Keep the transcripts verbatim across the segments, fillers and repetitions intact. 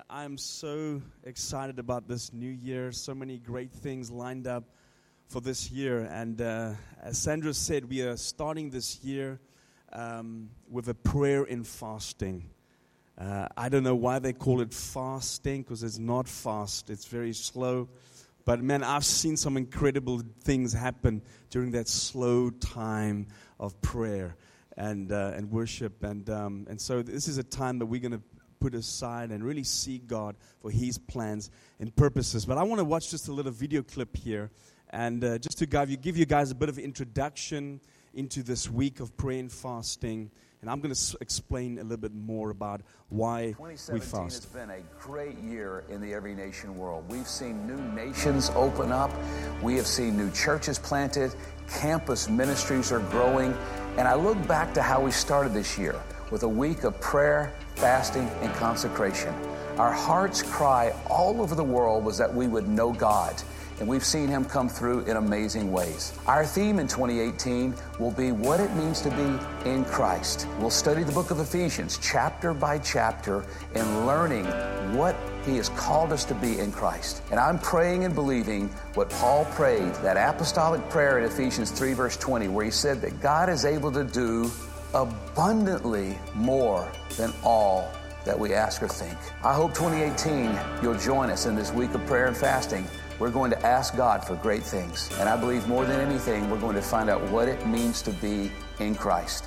Uh, I'm so excited about this new year. So many great things lined up for this year. And uh, as Sandra said, we are starting this year um, with a prayer and fasting. Uh, I don't know why they call it fasting, because it's not fast. It's very slow. But man, I've seen some incredible things happen during that slow time of prayer and uh, and worship. And um, and so this is a time that we're going to put aside and really seek God for His plans and purposes. But I want to watch just a little video clip here, and uh, just to give you, give you guys a bit of introduction into this week of prayer and fasting. And I'm going to s- explain a little bit more about why we fast. twenty seventeen has been a great year in the Every Nation world. We've seen new nations open up. We have seen new churches planted. Campus ministries are growing. And I look back to how we started this year with a week of prayer, fasting, and consecration. Our heart's cry all over the world was that we would know God. And we've seen Him come through in amazing ways. Our theme in twenty eighteen will be what it means to be in Christ. We'll study the book of Ephesians chapter by chapter and learning what He has called us to be in Christ. And I'm praying and believing what Paul prayed, that apostolic prayer in Ephesians three verse twenty, where he said that God is able to do abundantly more than all that we ask or think. I hope twenty eighteen you'll join us in this week of prayer and fasting. We're going to ask God for great things. And I believe more than anything, we're going to find out what it means to be in Christ.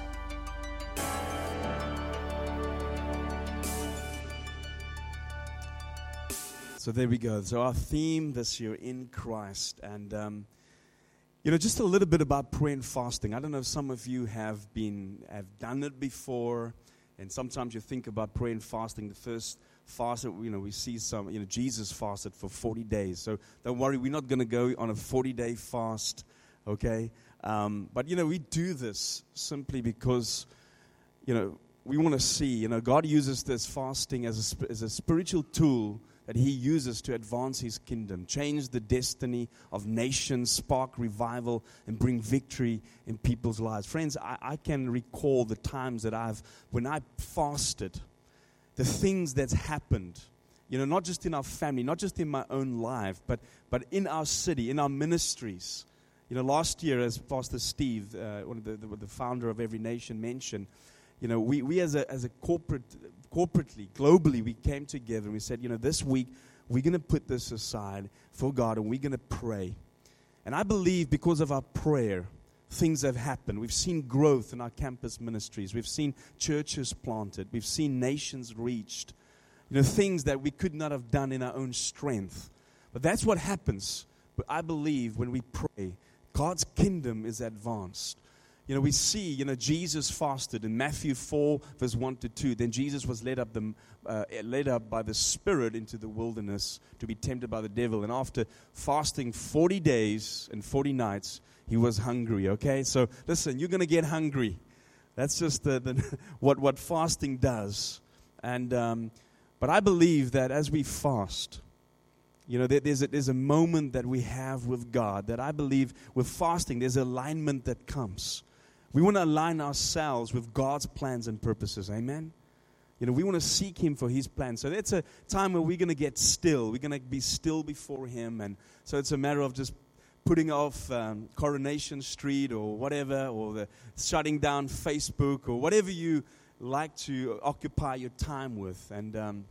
So there we go. So our theme this year, in Christ. And, um, you know, just a little bit about prayer and fasting. I don't know if some of you have been, have done it before. And sometimes you think about prayer and fasting. The first fast, you know, we see some, you know, Jesus fasted for forty days. So don't worry, we're not going to go on a forty-day fast, okay? Um, but, you know, we do this simply because, you know, we want to see, you know, God uses this fasting as a, as a spiritual tool that He uses to advance His kingdom, change the destiny of nations, spark revival, and bring victory in people's lives. Friends, I, I can recall the times that I've, when I fasted, the things that's happened, you know, not just in our family, not just in my own life, but but in our city, in our ministries. You know, last year, as Pastor Steve, uh, one of the, the the founder of Every Nation, mentioned, you know, we we as a as a corporate, corporately, globally, we came together and we said, you know, this week we're going to put this aside for God and we're going to pray. And I believe because of our prayer, things have happened. We've seen growth in our campus ministries. We've seen churches planted. We've seen nations reached. You know, things that we could not have done in our own strength. But that's what happens. But I believe when we pray, God's kingdom is advanced. You know, we see, you know, Jesus fasted in Matthew four, verse one to two. Then Jesus was led up, the, uh, led up by the Spirit into the wilderness to be tempted by the devil. And after fasting forty days and forty nights, He was hungry, okay? So, listen, you're going to get hungry. That's just the, the what, what fasting does. And um, but I believe that as we fast, you know, there, there's, a, there's a moment that we have with God that I believe with fasting, there's alignment that comes. We want to align ourselves with God's plans and purposes, amen? You know, we want to seek Him for His plans. So it's a time where we're going to get still. We're going to be still before Him. And so it's a matter of just putting off um, Coronation Street or whatever, or the shutting down Facebook or whatever you like to occupy your time with. And um,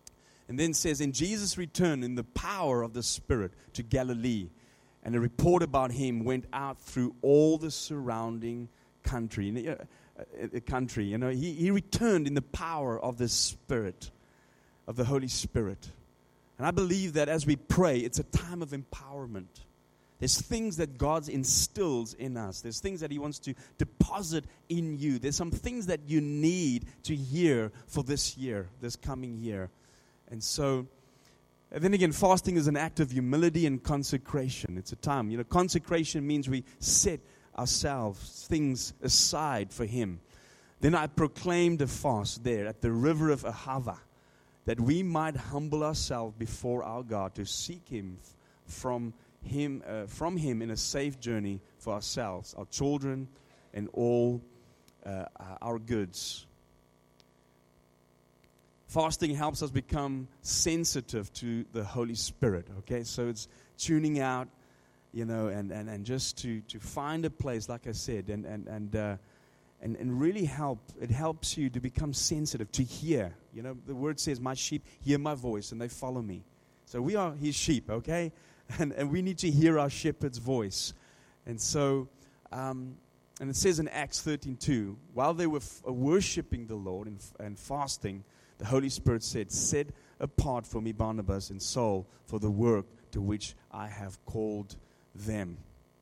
and then says, and Jesus returned in the power of the Spirit to Galilee, and a report about Him went out through all the surrounding country. Uh, country, you know, he, he returned in the power of the Spirit, of the Holy Spirit. And I believe that as we pray, it's a time of empowerment. There's things that God instills in us. There's things that He wants to deposit in you. There's some things that you need to hear for this year, this coming year. And so, and then again, fasting is an act of humility and consecration. It's a time, you know, consecration means we set ourselves, things aside for Him. Then I proclaimed a fast there at the river of Ahava, that we might humble ourselves before our God to seek Him from Him, uh, from Him in a safe journey for ourselves, our children, and all uh, our goods. Fasting helps us become sensitive to the Holy Spirit, okay? So it's tuning out, you know, and, and, and just to, to find a place, like I said, and and and, uh, and and really help. It helps you to become sensitive, to hear. You know, the word says, my sheep hear my voice and they follow me. So we are his sheep, okay? And and we need to hear our shepherd's voice. And so, um, and it says in Acts thirteen two, while they were f- worshiping the Lord and, f- and fasting, the Holy Spirit said, set apart for me Barnabas and Saul for the work to which I have called them.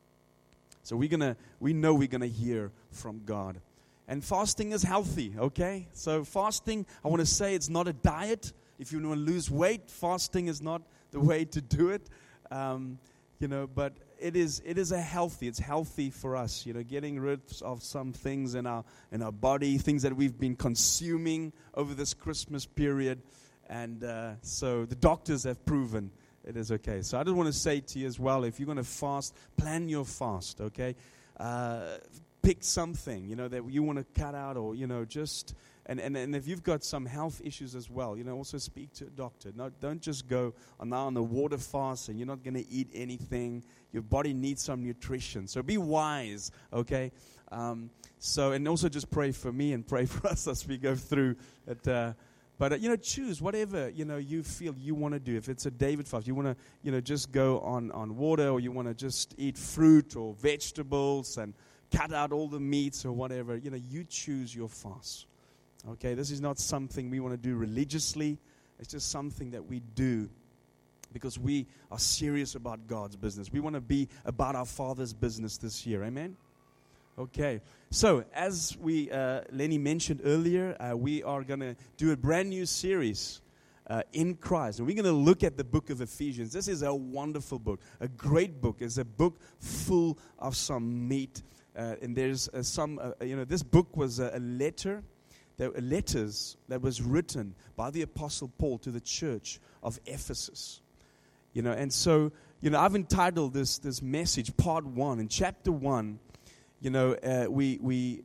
So we're gonna, we know we're gonna hear from God. And fasting is healthy, okay? So fasting, I want to say it's not a diet. If you want to lose weight, fasting is not the way to do it. Um, you know, but it is it is a healthy. It's healthy for us. You know, getting rid of some things in our in our body, things that we've been consuming over this Christmas period, and uh, so the doctors have proven it is okay. So I just want to say to you as well, if you're going to fast, plan your fast. Okay, uh, pick something you know that you want to cut out, or you know just. And, and and if you've got some health issues as well, you know, also speak to a doctor. No, don't just go on now on the water fast and you're not going to eat anything. Your body needs some nutrition. So be wise, okay? Um, so, and also just pray for me and pray for us as we go through it. Uh, but, uh, you know, choose whatever, you know, you feel you want to do. If it's a David fast, you want to, you know, just go on, on water, or you want to just eat fruit or vegetables and cut out all the meats or whatever. You know, you choose your fast. Okay, this is not something we want to do religiously. It's just something that we do because we are serious about God's business. We want to be about our Father's business this year. Amen? Okay, so as we uh, Lenny mentioned earlier, uh, we are going to do a brand new series uh, in Christ. And we're going to look at the book of Ephesians. This is a wonderful book, a great book. It's a book full of some meat. Uh, and there's uh, some, uh, you know, this book was a, a letter. There were letters that was written by the Apostle Paul to the church of Ephesus. You know, and so, you know, I've entitled this this message, part one. In chapter one, you know, uh, we we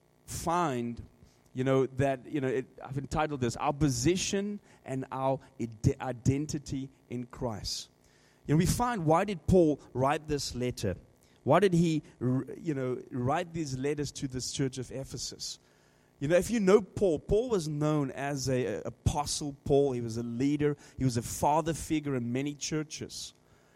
find, you know, that, you know, it, I've entitled this, Our Position and Our ide- Identity in Christ. You know, we find, why did Paul write this letter? Why did he, you know, write these letters to this church of Ephesus? You know, if you know Paul, Paul was known as a, a apostle Paul. He was a leader. He was a father figure in many churches.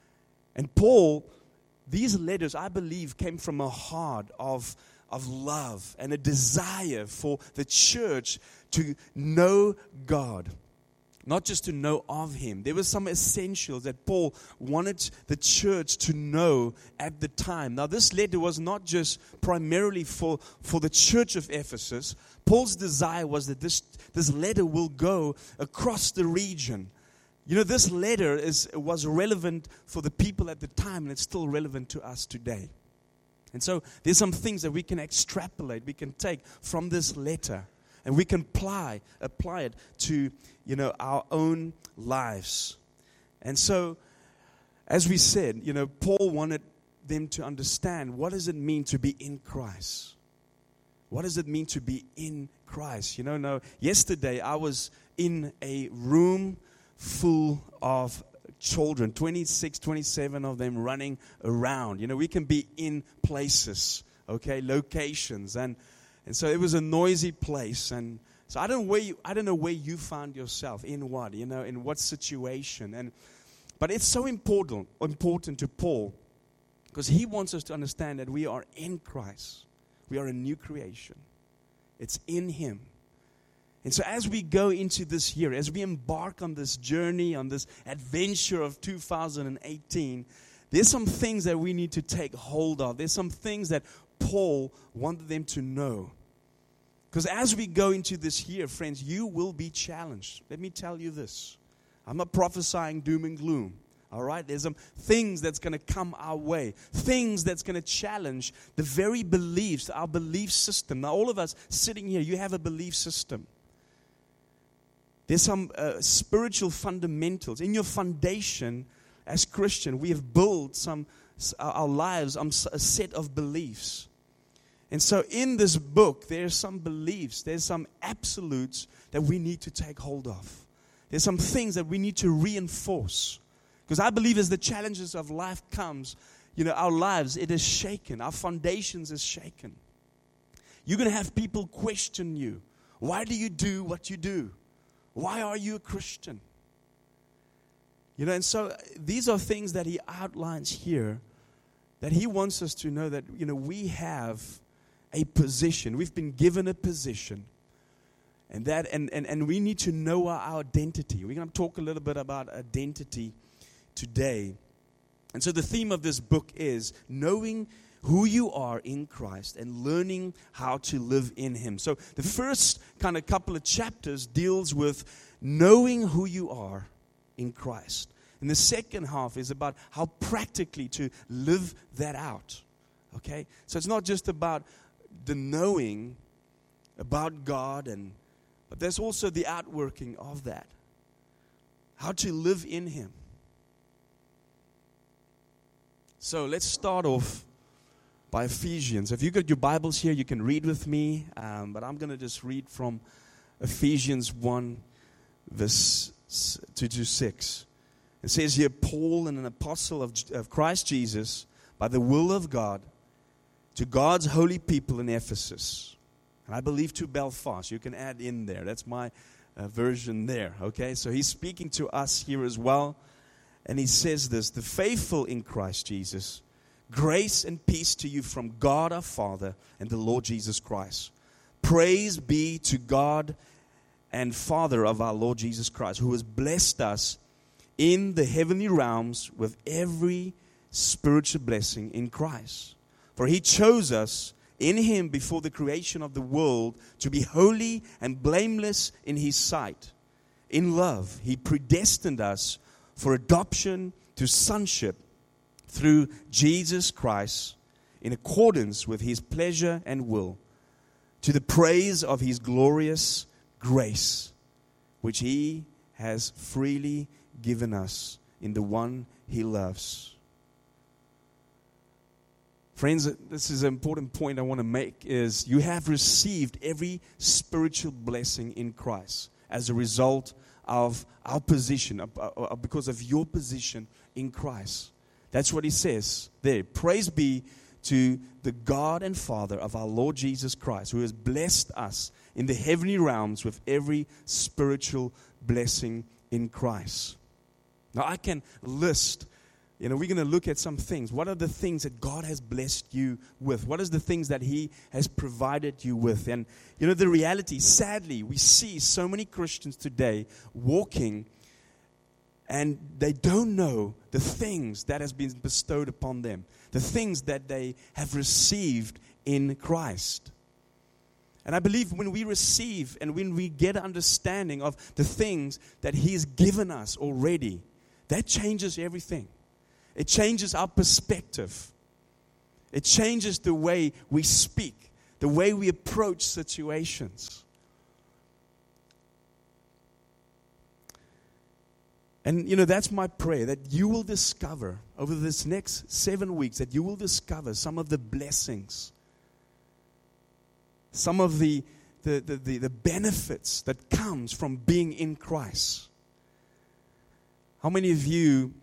And Paul, these letters, I believe, came from a heart of, of love and a desire for the church to know God. Not just to know of Him. There were some essentials that Paul wanted the church to know at the time. Now, this letter was not just primarily for, for the church of Ephesus. Paul's desire was that this, this letter will go across the region. You know, this letter is was relevant for the people at the time, and it's still relevant to us today. And so, there's some things that we can extrapolate, we can take from this letter. And we can apply, apply it to, you know, our own lives. And so, as we said, you know, Paul wanted them to understand, what does it mean to be in Christ? What does it mean to be in Christ? You know, no, yesterday I was in a room full of children, twenty-six, twenty-seven of them running around. You know, we can be in places, okay, locations, and And so it was a noisy place, and so I don't know where you, I don't know where you found yourself, in what, you know, in what situation, and but it's so important, important to Paul, because he wants us to understand that we are in Christ, we are a new creation. It's in Him, and so as we go into this year, as we embark on this journey, on this adventure of two thousand eighteen, there's some things that we need to take hold of. There's some things that Paul wanted them to know. Because as we go into this year, friends, you will be challenged. Let me tell you this. I'm not prophesying doom and gloom. All right? There's some things that's going to come our way. Things that's going to challenge the very beliefs, our belief system. Now, all of us sitting here, you have a belief system. There's some uh, spiritual fundamentals. In your foundation, as Christian, we have built some our lives on a set of beliefs. And so in this book, there's some beliefs, there's some absolutes that we need to take hold of. There's some things that we need to reinforce. Because I believe as the challenges of life comes, you know, our lives, it is shaken. Our foundations is shaken. You're going to have people question you. Why do you do what you do? Why are you a Christian? You know, and so these are things that he outlines here that he wants us to know that, you know, we have a position. We've been given a position. And that and, and, and we need to know our identity. We're going to talk a little bit about identity today. And so the theme of this book is knowing who you are in Christ and learning how to live in Him. So the first kind of couple of chapters deals with knowing who you are in Christ. And the second half is about how practically to live that out. Okay? So it's not just about the knowing about God, and but there's also the outworking of that. How to live in Him. So let's start off by Ephesians. If you've got your Bibles here, you can read with me. Um, but I'm going to just read from Ephesians one, verse two to six. It says here, Paul, an apostle of, of Christ Jesus, by the will of God, to God's holy people in Ephesus. And I believe to Belfast. You can add in there. That's my uh, version there. Okay, so he's speaking to us here as well. And he says this, the faithful in Christ Jesus, grace and peace to you from God our Father and the Lord Jesus Christ. Praise be to God and Father of our Lord Jesus Christ, who has blessed us in the heavenly realms with every spiritual blessing in Christ. For He chose us in Him before the creation of the world to be holy and blameless in His sight. In love, He predestined us for adoption to sonship through Jesus Christ in accordance with His pleasure and will, to the praise of His glorious grace, which He has freely given us in the one He loves. Friends, this is an important point I want to make, is you have received every spiritual blessing in Christ as a result of our position, because of your position in Christ. That's what he says there. Praise be to the God and Father of our Lord Jesus Christ, who has blessed us in the heavenly realms with every spiritual blessing in Christ. Now I can list, you know, we're going to look at some things. What are the things that God has blessed you with? What is the things that He has provided you with? And, you know, the reality, sadly, we see so many Christians today walking and they don't know the things that has been bestowed upon them, the things that they have received in Christ. And I believe when we receive and when we get an understanding of the things that He has given us already, that changes everything. It changes our perspective. It changes the way we speak, the way we approach situations. And, you know, that's my prayer, that you will discover over this next seven weeks, that you will discover some of the blessings, some of the, the, the, the, the benefits that comes from being in Christ. How many of you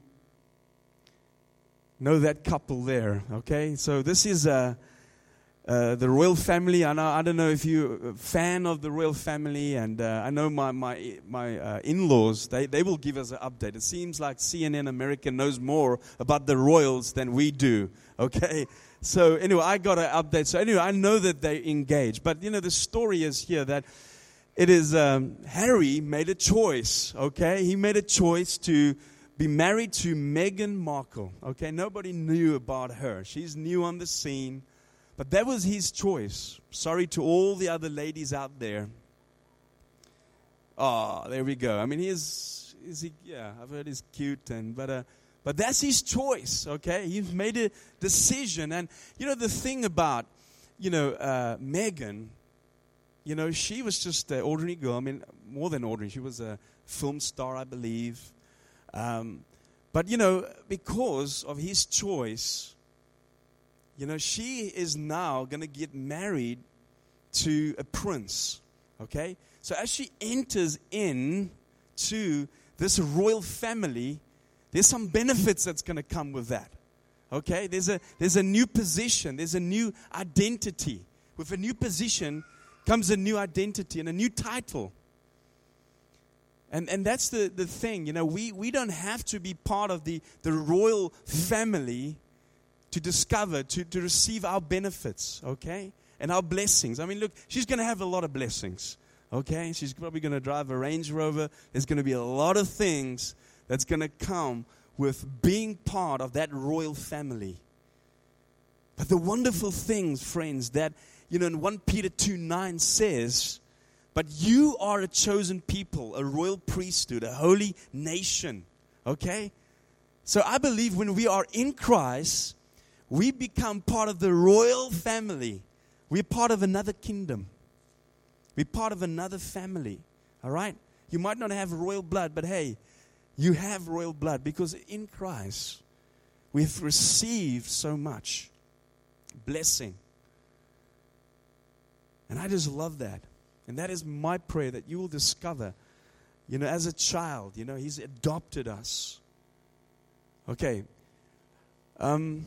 know that couple there? Okay, so this is uh, uh, the royal family. I know. I don't know if you're a fan of the royal family, and uh, I know my my my uh, in-laws. They they will give us an update. It seems like C N N America knows more about the royals than we do. Okay, so anyway, I got an update. So anyway, I know that they engage. But you know, the story is here that it is um, Harry made a choice. Okay, he made a choice to be married to Meghan Markle. Okay, nobody knew about her. She's new on the scene. But that was his choice. Sorry to all the other ladies out there. Oh, there we go. I mean, he is, is he, yeah, I've heard he's cute. and But uh, but that's his choice, okay? He's made a decision. And, you know, the thing about, you know, uh, Meghan, you know, she was just an ordinary girl. I mean, more than ordinary. She was a film star, I believe. Um, but, you know, because of his choice, You know, she is now going to get married to a prince, okay? So as she enters in to this royal family, there's some benefits that's going to come with that, okay? There's a, there's a new position. There's a new identity. With a new position comes a new identity and a new title. And and that's the, the thing, you know, we, we don't have to be part of the, the royal family to discover, to, to receive our benefits, okay? And our blessings. I mean, look, she's going to have a lot of blessings, okay? She's probably going to drive a Range Rover. There's going to be a lot of things that's going to come with being part of that royal family. But the wonderful things, friends, that, you know, in First Peter two nine says, but you are a chosen people, a royal priesthood, a holy nation, okay? So I believe when we are in Christ, we become part of the royal family. We're part of another kingdom. We're part of another family. All right? You might not have royal blood, but hey, you have royal blood because in Christ, we've received so much blessing. And I just love that. And that is my prayer, that you will discover, you know, as a child, you know, He's adopted us. Okay. Um...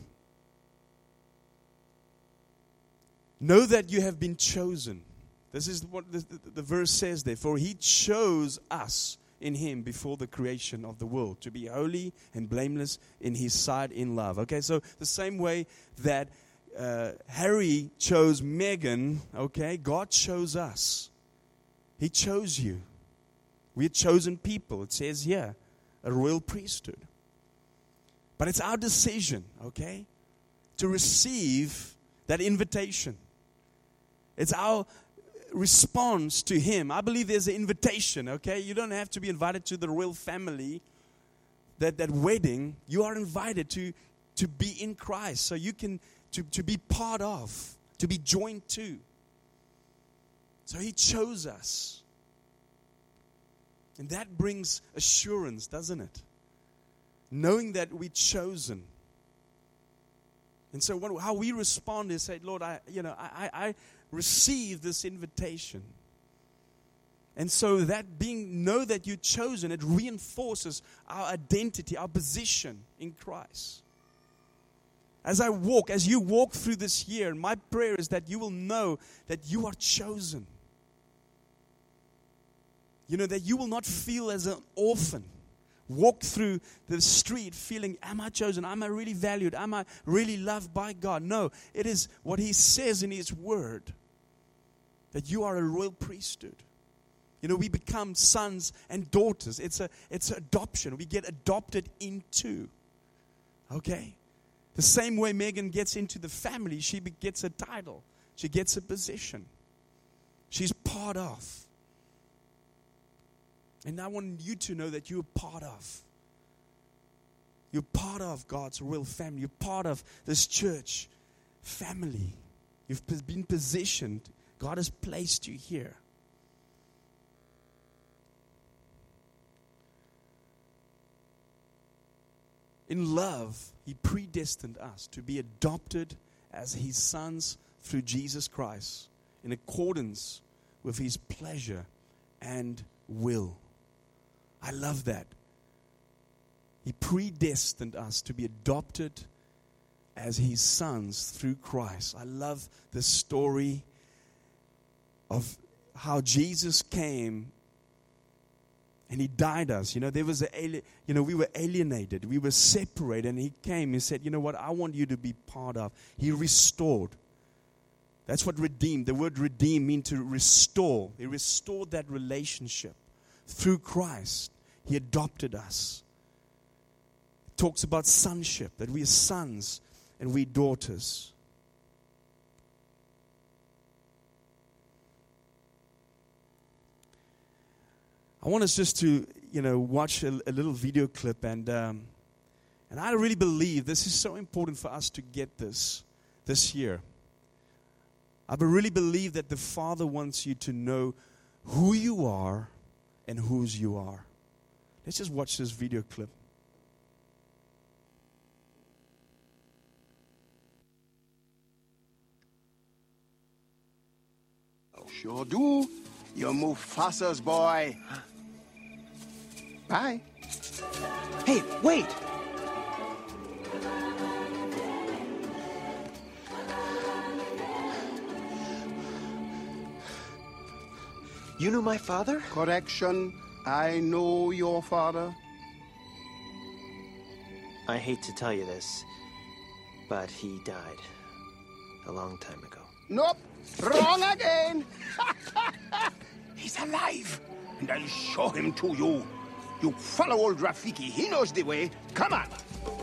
Know that you have been chosen. This is what the, the, the verse says there. For He chose us in Him before the creation of the world to be holy and blameless in His sight in love. Okay, so the same way that uh, Harry chose Meghan, okay, God chose us. He chose you. We're chosen people. It says here, a royal priesthood. But it's our decision, okay, to receive that invitation. It's our response to Him. I believe there's an invitation, okay? You don't have to be invited to the royal family, that, that wedding. You are invited to, to be in Christ. So you can, to, to be part of, to be joined to. So He chose us. And that brings assurance, doesn't it? Knowing that we're chosen. And so what, how we respond is say, Lord, I, you know, I, I receive this invitation. And so that being, know that you're chosen, it reinforces our identity, our position in Christ. As I walk, as you walk through this year, my prayer is that you will know that you are chosen. You know, that you will not feel as an orphan. Walk through the street feeling, am I chosen? Am I really valued? Am I really loved by God? No, it is what He says in His Word, that you are a royal priesthood. You know, we become sons and daughters. It's a it's adoption. We get adopted into. Okay? The same way Meghan gets into the family, she gets a title. She gets a position. She's part of. And I want you to know that you're part of. You're part of God's royal family. You're part of this church family. You've been positioned. God has placed you here. In love, He predestined us to be adopted as His sons through Jesus Christ in accordance with His pleasure and will. I love that. He predestined us to be adopted as His sons through Christ. I love the story of how Jesus came and He died us. You know, there was a, you know, we were alienated, we were separated, and He came and said, you know what, I want you to be part of. He restored. That's what redeemed. The word redeem means to restore. He restored that relationship. Through Christ, He adopted us. It talks about sonship, that we are sons and we daughters. I want us just to, you know, watch a, a little video clip, and um, and I really believe this is so important for us to get this this year. I really believe that the Father wants you to know who you are and whose you are. Let's just watch this video clip. Sure do. You're Mufasa's boy. Bye. Hey, wait! You knew my father? Correction. I know your father. I hate to tell you this, but he died a long time ago. Nope. Wrong again. He's alive. And I'll show him to you. You follow old Rafiki. He knows the way. Come on.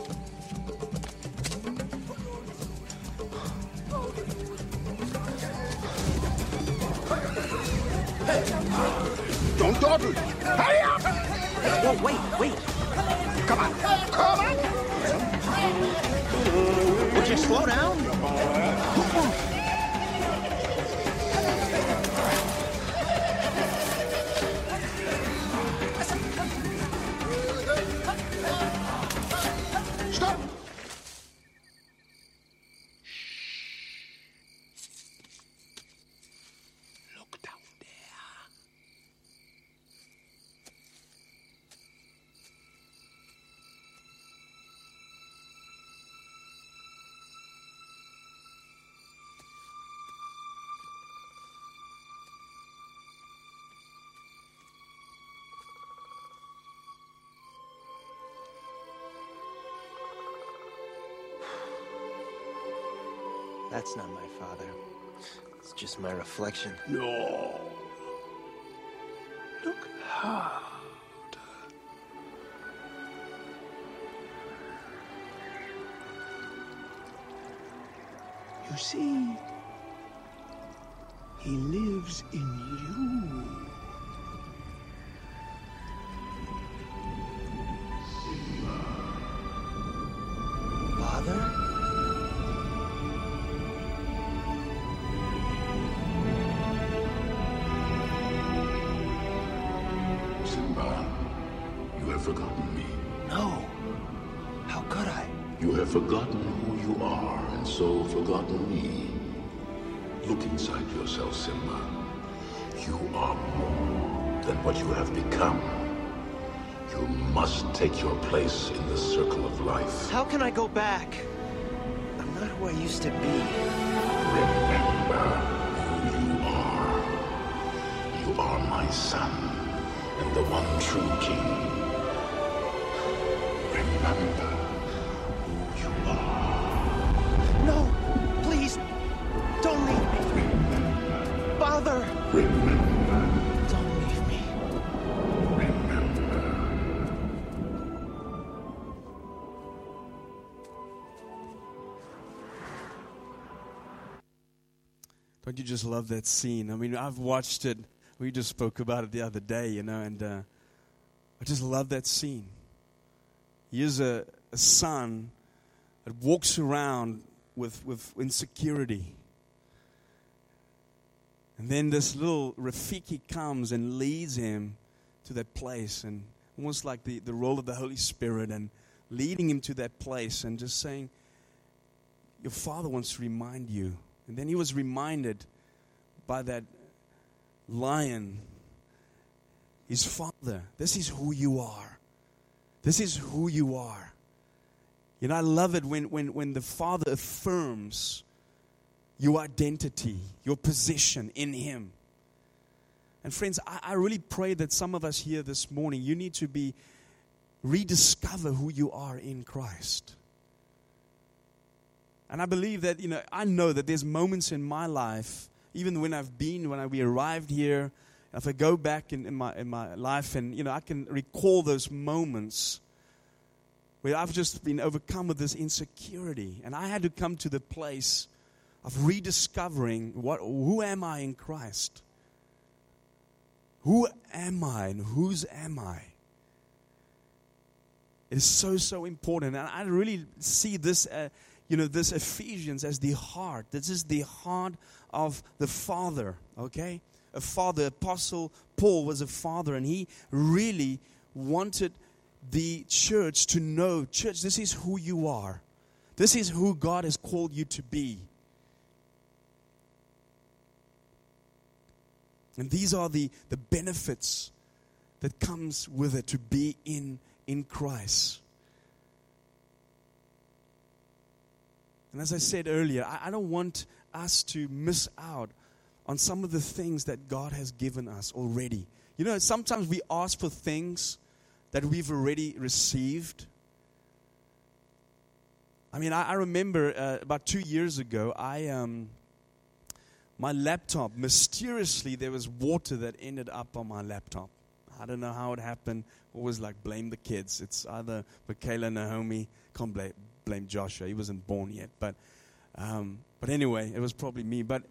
Don't dawdle. Hurry up! Whoa, wait, wait. Come on. Come on. Would you slow down? Stop. Look down there. That's not my father. It's just my reflection. No. Look hard. You see, he lives in you. Father? Simba, you have forgotten me. No. How could I? You have forgotten who you are, and so forgotten me. Look inside yourself, Simba. You are more than what you have become. You must take your place in the circle of life. How can I go back? I'm not who I used to be. Remember who you are. You are my son, and the one true king. Remember who you are. No, please, don't leave me. Father! Remember. Don't leave me. Remember. Don't you just love that scene? I mean, I've watched it. We just spoke about it the other day, you know, and uh, I just love that scene. Here's a, a son that walks around with, with insecurity. And then this little Rafiki comes and leads him to that place, and almost like the, the role of the Holy Spirit, and leading him to that place and just saying, your father wants to remind you. And then he was reminded by that lion, his father, this is who you are. This is who you are. You know, I love it when, when, when the Father affirms your identity, your position in Him. And friends, I, I really pray that some of us here this morning, you need to be, rediscover who you are in Christ. And I believe that, you know, I know that there's moments in my life, even when I've been, when I, we arrived here, if I go back in, in my in my life and, you know, I can recall those moments where I've just been overcome with this insecurity. And I had to come to the place of rediscovering what, who am I in Christ? Who am I and whose am I? It is so, so important. And I really see this, uh, you know, this Ephesians as the heart. This is the heart of the Father, okay? A father, Apostle Paul was a father, and he really wanted the church to know, church, this is who you are. This is who God has called you to be. And these are the, the benefits that comes with it to be in, in Christ. And as I said earlier, I, I don't want us to miss out on some of the things that God has given us already. You know, sometimes we ask for things that we've already received. I mean, I, I remember uh, about two years ago, I um, my laptop, mysteriously, there was water that ended up on my laptop. I don't know how it happened. Always like blame the kids. It's either Michaela, Naomi. Can't blame, blame Joshua. He wasn't born yet. But um, but anyway, it was probably me. But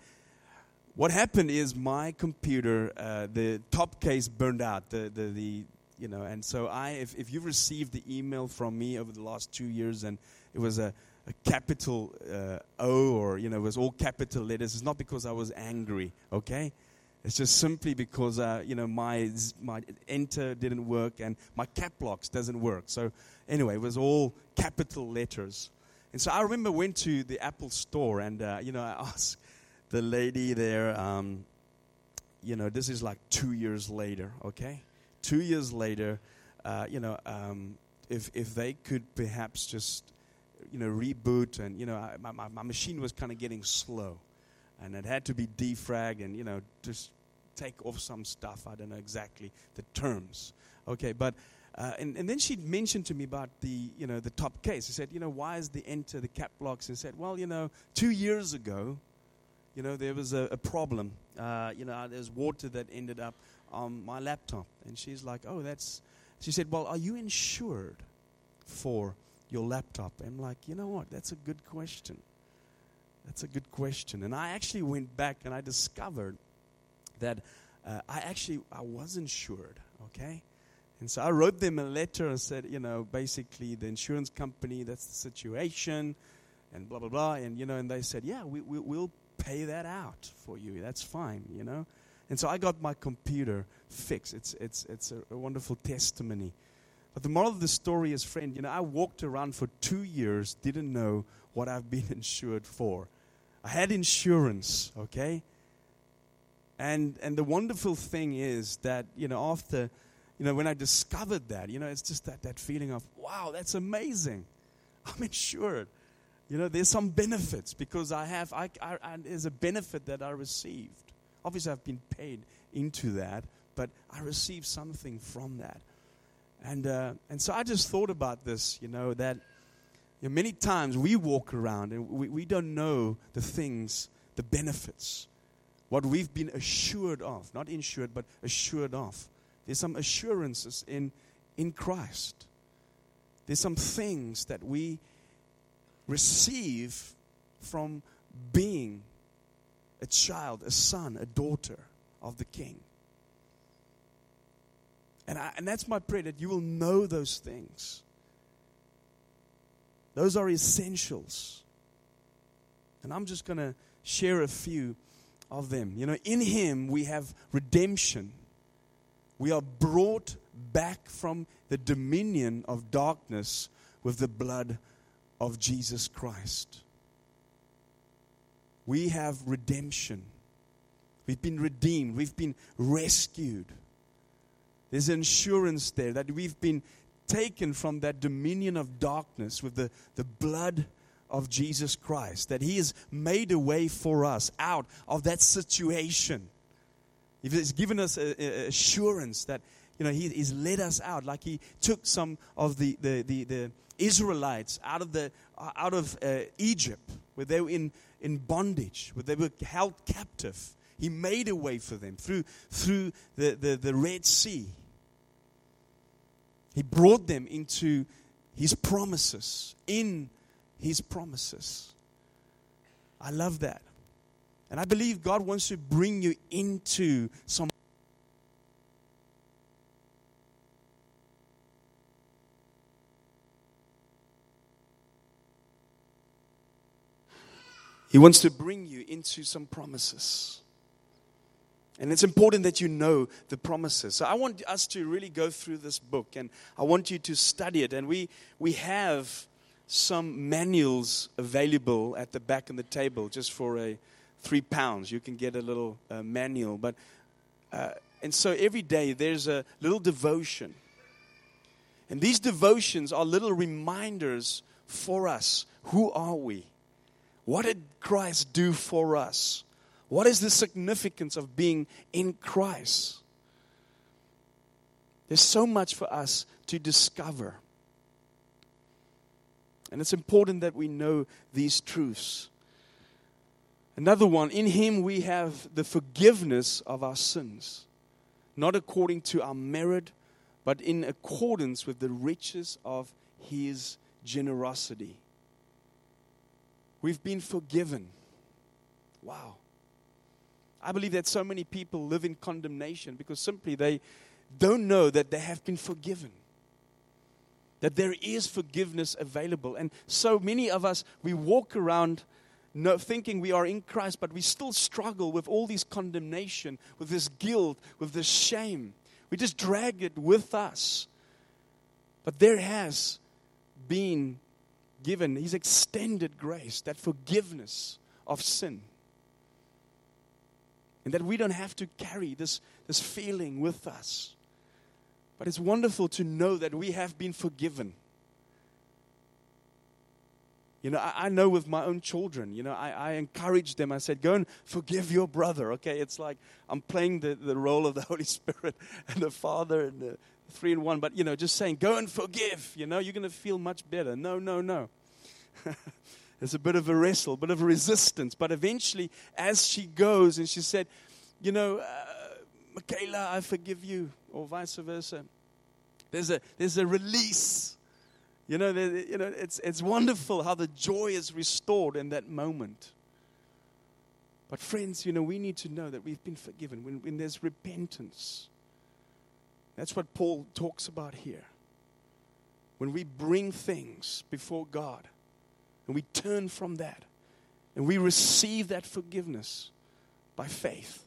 what happened is my computer, uh, the top case burned out. The the the you know, and so I, if if you've received the email from me over the last two years, and it was a, a capital uh, O, or you know, it was all capital letters, it's not because I was angry, okay? It's just simply because uh, you know my my enter didn't work and my cap locks doesn't work. So anyway, it was all capital letters, and so I remember went to the Apple store, and uh, you know I asked the lady there, um, you know, this is like two years later, okay? Two years later, uh, you know, um, if if they could perhaps just, you know, reboot, and, you know, I, my, my machine was kind of getting slow, and it had to be defragged and, you know, just take off some stuff. I don't know exactly the terms, okay? But, uh, and, and then she mentioned to me about the, you know, the top case. She said, you know, why is the enter, the cap locks? And said, well, you know, two years ago, you know, there was a, a problem. Uh, you know, there's water that ended up on my laptop. And she's like, oh, that's, she said, well, are you insured for your laptop? I'm like, you know what, that's a good question. That's a good question. And I actually went back and I discovered that uh, I actually, I was insured, okay? And so I wrote them a letter and said, you know, basically the insurance company, that's the situation, and blah, blah, blah. And, you know, and they said, yeah, we, we, we'll pay that out for you. That's fine, you know. And so I got my computer fixed. It's it's it's a, a wonderful testimony. But the moral of the story is, friend, you know, I walked around for two years, didn't know what I've been insured for. I had insurance, okay? And and the wonderful thing is that, you know, after, you know, when I discovered that, you know, it's just that, that feeling of, wow, that's amazing. I'm insured. You know, there's some benefits because I have, I, I, I there's a benefit that I received. Obviously, I've been paid into that, but I received something from that. And uh, and so I just thought about this, you know, that you know, many times we walk around and we, we don't know the things, the benefits, what we've been assured of, not insured, but assured of. There's some assurances in, in Christ. There's some things that we receive from being a child, a son, a daughter of the King. And, I, and that's my prayer, that you will know those things. Those are essentials. And I'm just going to share a few of them. You know, in Him we have redemption. We are brought back from the dominion of darkness with the blood of Jesus Christ. We have redemption. We've been redeemed. We've been rescued. There's insurance there that we've been taken from that dominion of darkness with the, the blood of Jesus Christ. That He has made a way for us out of that situation. He's given us a, a assurance that, you know, He, He's led us out. Like He took some of the, the, the, the Israelites out of the out of uh, Egypt, where they were in, in bondage, where they were held captive. He made a way for them through through the, the, the Red Sea. He brought them into His promises, in His promises. I love that. And I believe God wants to bring you into some He wants to bring you into some promises. And it's important that you know the promises. So I want us to really go through this book, and I want you to study it. And we we have some manuals available at the back of the table just for a three pounds. You can get a little uh, manual. But Uh, and so every day there's a little devotion. And these devotions are little reminders for us. Who are we? What did Christ do for us? What is the significance of being in Christ? There's so much for us to discover. And it's important that we know these truths. Another one, in Him we have the forgiveness of our sins, not according to our merit, but in accordance with the riches of His generosity. We've been forgiven. Wow. I believe that so many people live in condemnation because simply they don't know that they have been forgiven. That there is forgiveness available. And so many of us, we walk around no, thinking we are in Christ, but we still struggle with all this condemnation, with this guilt, with this shame. We just drag it with us. But there has been given His extended grace, that forgiveness of sin. And that we don't have to carry this, this feeling with us. But it's wonderful to know that we have been forgiven. You know, I, I know with my own children, you know, I, I encouraged them. I said, go and forgive your brother, okay? It's like I'm playing the, the role of the Holy Spirit and the Father and the three in one. But, you know, just saying, go and forgive, you know, you're going to feel much better. No, no, no. There's a bit of a wrestle, a bit of a resistance. But eventually, as she goes and she said, you know, uh, Michaela, I forgive you, or vice versa. There's a there's a release. You know, there, you know, it's it's wonderful how the joy is restored in that moment. But friends, you know, we need to know that we've been forgiven when, when there's repentance. That's what Paul talks about here. When we bring things before God and we turn from that and we receive that forgiveness by faith.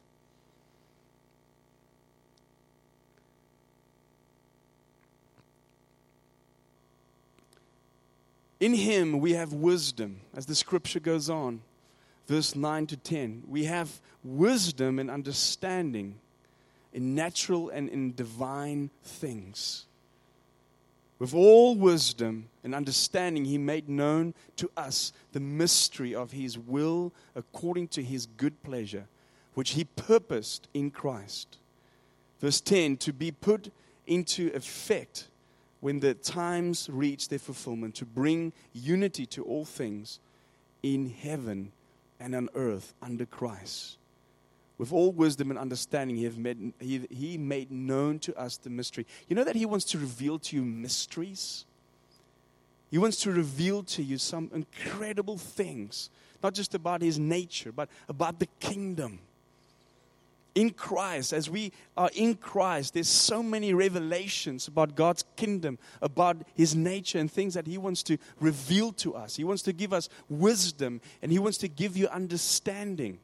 In Him we have wisdom, as the scripture goes on, verse nine to ten. We have wisdom and understanding in natural and in divine things. With all wisdom and understanding, He made known to us the mystery of His will according to His good pleasure, which He purposed in Christ. Verse ten, to be put into effect when the times reach their fulfillment, to bring unity to all things in heaven and on earth under Christ. With all wisdom and understanding, he, have made, he, he made known to us the mystery. You know that He wants to reveal to you mysteries? He wants to reveal to you some incredible things, not just about His nature, but about the kingdom. In Christ, as we are in Christ, there's so many revelations about God's kingdom, about His nature and things that He wants to reveal to us. He wants to give us wisdom and He wants to give you understanding.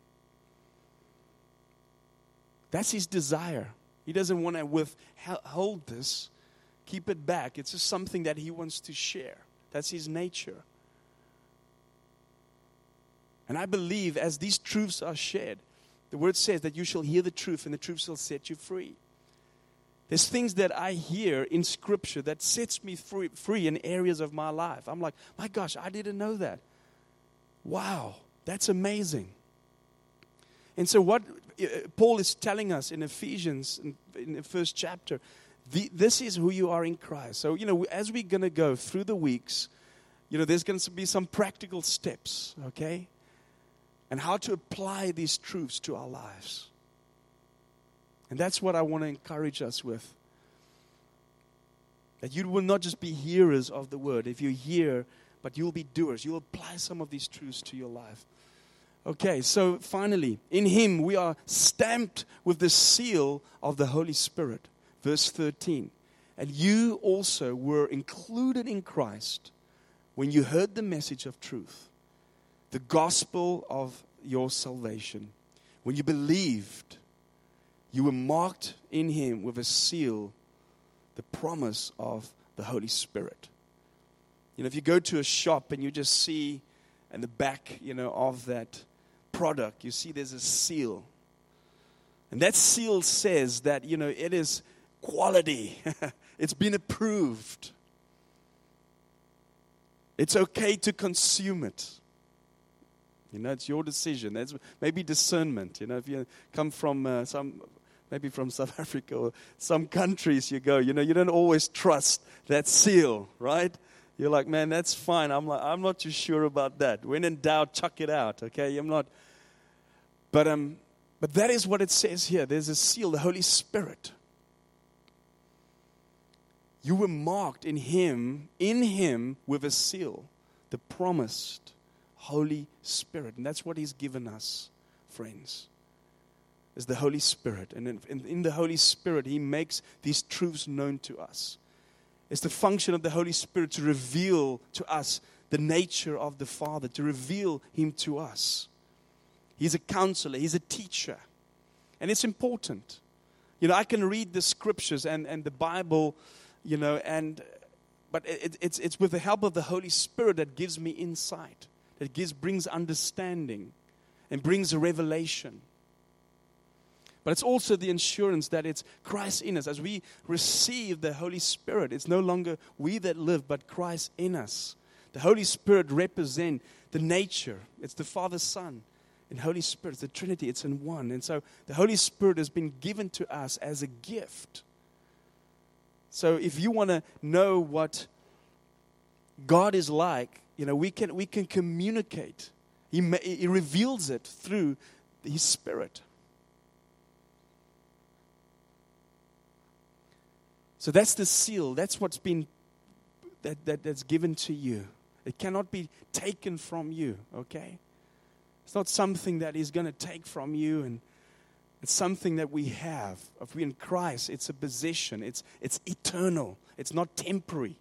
That's His desire. He doesn't want to withhold this, keep it back. It's just something that He wants to share. That's His nature. And I believe as these truths are shared, the Word says that you shall hear the truth and the truth shall set you free. There's things that I hear in Scripture that sets me free, free in areas of my life. I'm like, my gosh, I didn't know that. Wow, that's amazing. And so what uh, Paul is telling us in Ephesians, in, in the first chapter, the, this is who you are in Christ. So, you know, as we're going to go through the weeks, you know, there's going to be some practical steps, okay? And how to apply these truths to our lives. And that's what I want to encourage us with. That you will not just be hearers of the word. If you hear, but you'll be doers. You'll apply some of these truths to your life. Okay, so finally, in Him we are stamped with the seal of the Holy Spirit. Verse thirteen. And you also were included in Christ when you heard the message of truth, the gospel of your salvation. When you believed, you were marked in Him with a seal, the promise of the Holy Spirit. You know, if you go to a shop and you just see in the back, you know, of that product, you see there's a seal. And that seal says that, you know, it is quality. It's been approved. It's okay to consume it. You know, it's your decision. That's maybe discernment. You know, if you come from uh, some, maybe from South Africa or some countries, you go, you know, you don't always trust that seal, right? You're like, man, that's fine. I'm like, I'm not too sure about that. When in doubt, chuck it out. Okay, I'm not. But um, but that is what it says here. There's a seal, the Holy Spirit. You were marked in Him, in Him with a seal, the promised Holy Spirit. And that's what He's given us, friends, is the Holy Spirit. And in, in, in the Holy Spirit, He makes these truths known to us. It's the function of the Holy Spirit to reveal to us the nature of the Father, to reveal Him to us. He's a counselor. He's a teacher. And it's important. You know, I can read the scriptures and, and the Bible, you know, and but it, it's it's with the help of the Holy Spirit that gives me insight, that gives brings understanding, and brings a revelation. But it's also the assurance that it's Christ in us. As we receive the Holy Spirit, it's no longer we that live, but Christ in us. The Holy Spirit represents the nature. It's the Father, Son, and Holy Spirit. It's the Trinity. It's in one. And so the Holy Spirit has been given to us as a gift. So if you want to know what God is like, you know, we can we can communicate. He, ma- he reveals it through His Spirit. So that's the seal. That's what's been that, that that's given to you. It cannot be taken from you. Okay, it's not something that He's going to take from you, and it's something that we have. If we're in Christ, it's a possession. It's it's eternal. It's not temporary.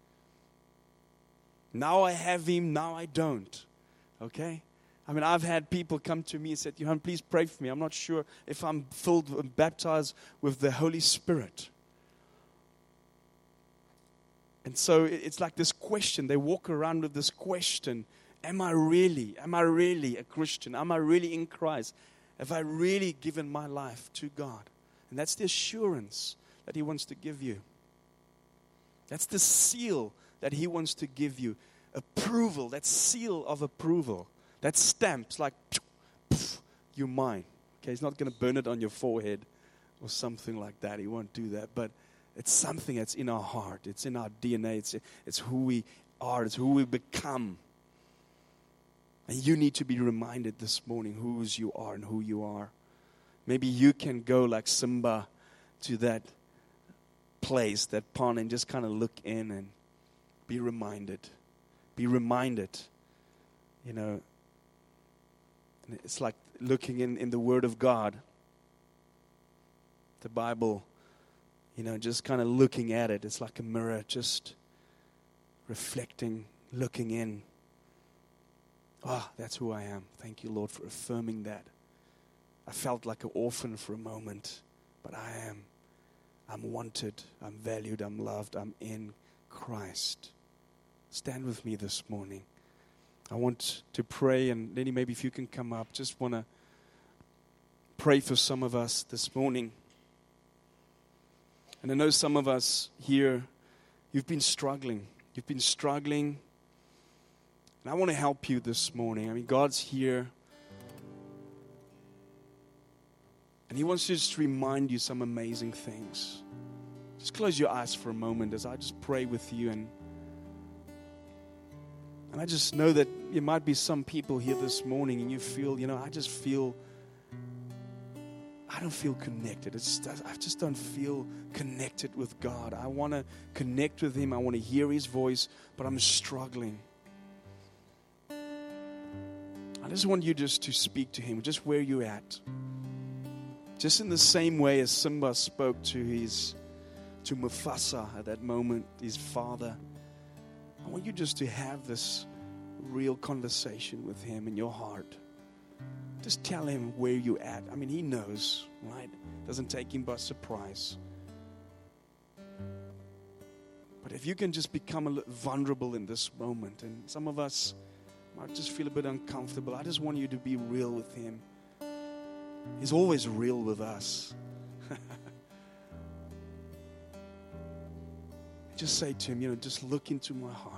Now I have Him, now I don't. Okay? I mean, I've had people come to me and said, Johan, please pray for me. I'm not sure if I'm filled and baptized with the Holy Spirit. And so it's like this question. They walk around with this question. Am I really, am I really a Christian? Am I really in Christ? Have I really given my life to God? And that's the assurance that He wants to give you. That's the seal that He wants to give you. Approval, that seal of approval. That stamps like, poof, you're mine. Okay, He's not going to burn it on your forehead or something like that. He won't do that. But it's something that's in our heart. It's in our D N A. It's, it's who we are. It's who we become. And you need to be reminded this morning whose you are and who you are. Maybe you can go like Simba to that place, that pond, and just kind of look in and be reminded. Be reminded. You know, it's like looking in, in the Word of God. The Bible, you know, just kind of looking at it. It's like a mirror, just reflecting, looking in. Ah, oh, that's who I am. Thank you, Lord, for affirming that. I felt like an orphan for a moment, but I am. I'm wanted. I'm valued. I'm loved. I'm in Christ. Stand with me this morning. I want to pray, and Lenny, maybe if you can come up, just want to pray for some of us this morning. And I know some of us here, you've been struggling. You've been struggling. And I want to help you this morning. I mean, God's here. And He wants to just remind you some amazing things. Just close your eyes for a moment as I just pray with you. And, and I just know that there might be some people here this morning and you feel, you know, I just feel, I don't feel connected. It's just, I just don't feel connected with God. I want to connect with Him. I want to hear His voice, but I'm struggling. I just want you just to speak to Him, just where you're at. Just in the same way as Simba spoke to his, to Mufasa at that moment, his father. I want you just to have this real conversation with Him in your heart. Just tell Him where you're at. I mean, He knows, right? Doesn't take Him by surprise. But if you can just become a little vulnerable in this moment, and some of us might just feel a bit uncomfortable, I just want you to be real with Him. He's always real with us. Just say to him, you know, just look into my heart.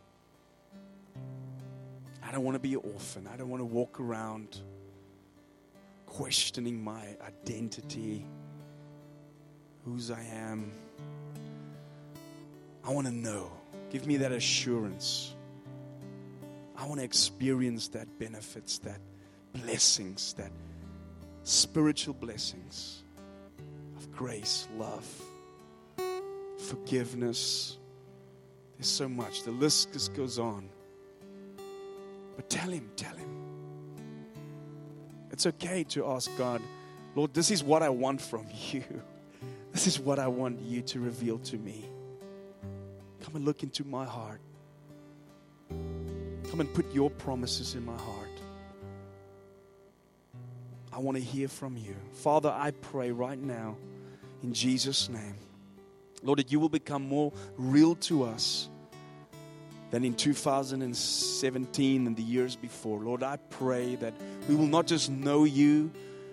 I don't want to be an orphan. I don't want to walk around questioning my identity, whose I am. I want to know. Give me that assurance. I want to experience that benefits, that blessings, that spiritual blessings of grace, love, forgiveness. There's so much. The list just goes on. But tell him, tell him. It's okay to ask God, Lord, this is what I want from you. This is what I want you to reveal to me. Come and look into my heart. Come and put your promises in my heart. I want to hear from you. Father, I pray right now in Jesus' name, Lord, that you will become more real to us than in two thousand seventeen and the years before. Lord, I pray that we will not just know you,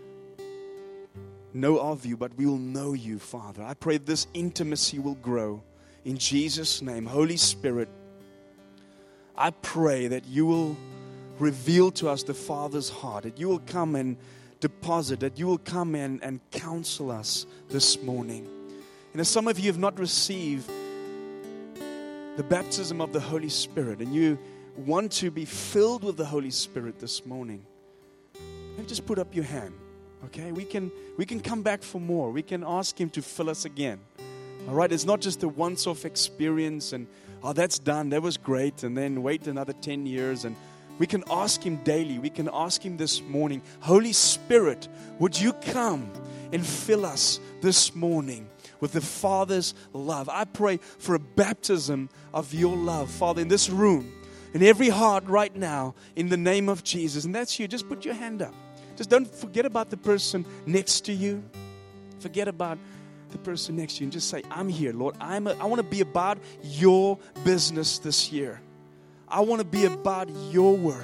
know of you, but we will know you, Father. I pray this intimacy will grow in Jesus' name. Holy Spirit, I pray that you will reveal to us the Father's heart, that you will come and deposit, that you will come in and counsel us this morning. And as some of you have not received the baptism of the Holy Spirit and you want to be filled with the Holy Spirit this morning, maybe just put up your hand, okay? We can we can come back for more. We can ask him to fill us again. All right, it's not just a once-off experience and, oh, that's done, that was great, and then wait another ten years. And we can ask him daily. We can ask him this morning, Holy Spirit, would you come and fill us this morning with the Father's love? I pray for a baptism of your love, Father, in this room, in every heart right now, in the name of Jesus. And that's you. Just put your hand up. Just don't forget about the person next to you. Forget about the person next to you and just say, I'm here, Lord. I'm a, I want to be about your business this year. I want to be about your work.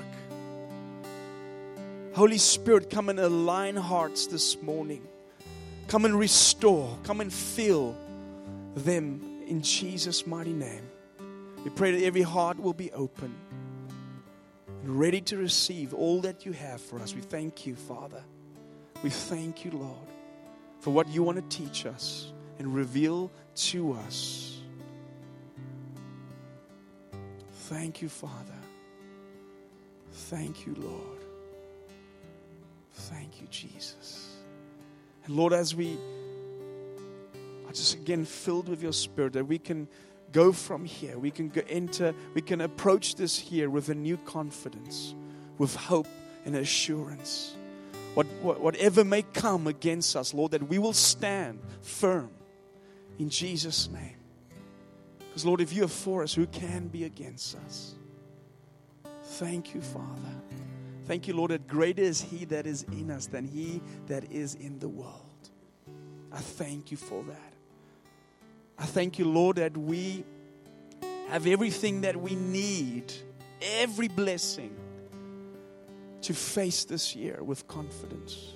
Holy Spirit, come and align hearts this morning. Come and restore. Come and fill them in Jesus' mighty name. We pray that every heart will be open and ready to receive all that you have for us. We thank you, Father. We thank you, Lord, for what you want to teach us and reveal to us. Thank you, Father. Thank you, Lord. Thank you, Jesus. And Lord, as we are just again filled with your Spirit, that we can go from here, we can go enter, we can approach this here with a new confidence, with hope and assurance. What, what, whatever may come against us, Lord, that we will stand firm in Jesus' name. Because, Lord, if you are for us, who can be against us? Thank you, Father. Thank you, Lord, that greater is He that is in us than he that is in the world. I thank you for that. I thank you, Lord, that we have everything that we need, every blessing, to face this year with confidence.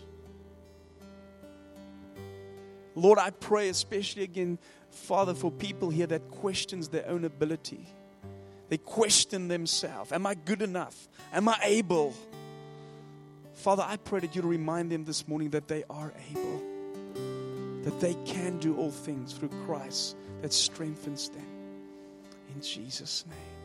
Lord, I pray especially again, Father, for people here that questions their own ability. They question themselves. Am I good enough? Am I able? Father, I pray that you'll remind them this morning that they are able, that they can do all things through Christ that strengthens them. In Jesus' name.